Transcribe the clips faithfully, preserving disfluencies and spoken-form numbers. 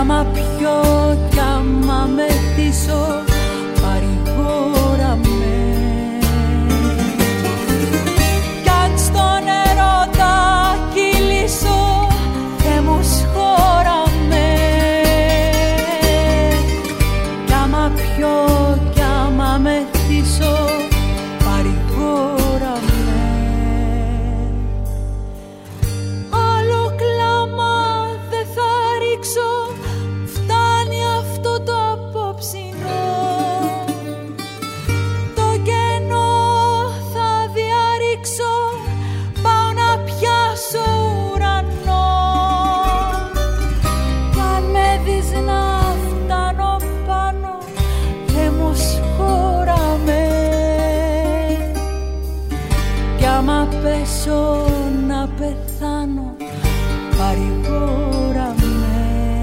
άμα πιω κι άμα μεθύσω, παρηγόρα με. Κι αν στον ερώτα κυλήσω, Θεέ μου σχώρα με. Κι άμα πιω κι άμα μεθύσω, παρηγόρα με. Άλλο κλάμα δεν θα ρίξω, φτάνει αυτό το απόψινο. Το κενό θα διαρρήξω, πάω να πιάσω ουρανό. Κι αν με δεις να φτάνω πάνω, Θεέ μου σχώρα με. Κι άμα πέσω να πεθάνω, παρηγόρα με.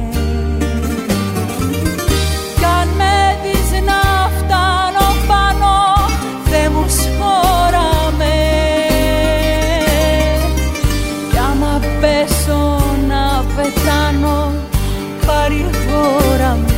Κι αν με δεις να φτάνω πάνω, Θεέ μου σχώρα με. Κι άμα πέσω να πεθάνω, παρηγόρα με.